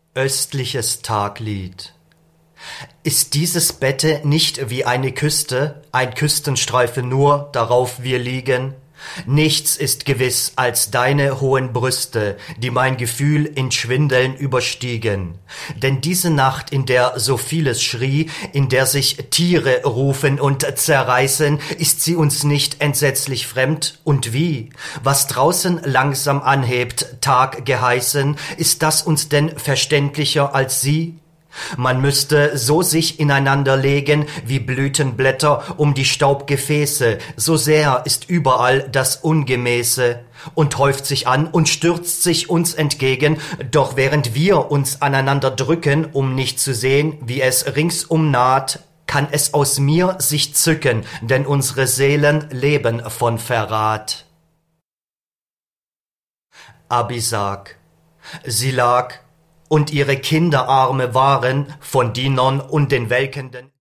Östliches Taglied. Ist dieses Bette nicht wie eine Küste, ein Küstenstreifen nur, darauf wir liegen? Nichts ist gewiss als deine hohen Brüste, die mein Gefühl in Schwindeln überstiegen. Denn diese Nacht, in der so vieles schrie, in der sich Tiere rufen und zerreißen, ist sie uns nicht entsetzlich fremd? Und wie? Was draußen langsam anhebt, Tag geheißen, ist das uns denn verständlicher als sie? Man müsste so sich ineinander legen wie Blütenblätter um die Staubgefäße, so sehr ist überall das Ungemäße und häuft sich an und stürzt sich uns entgegen, doch während wir uns aneinander drücken, um nicht zu sehen, wie es ringsum naht, kann es aus mir sich zücken, denn unsere Seelen leben von Verrat. Abisag. Sie lag, und ihre Kinderarme waren von Dienern und den welkenden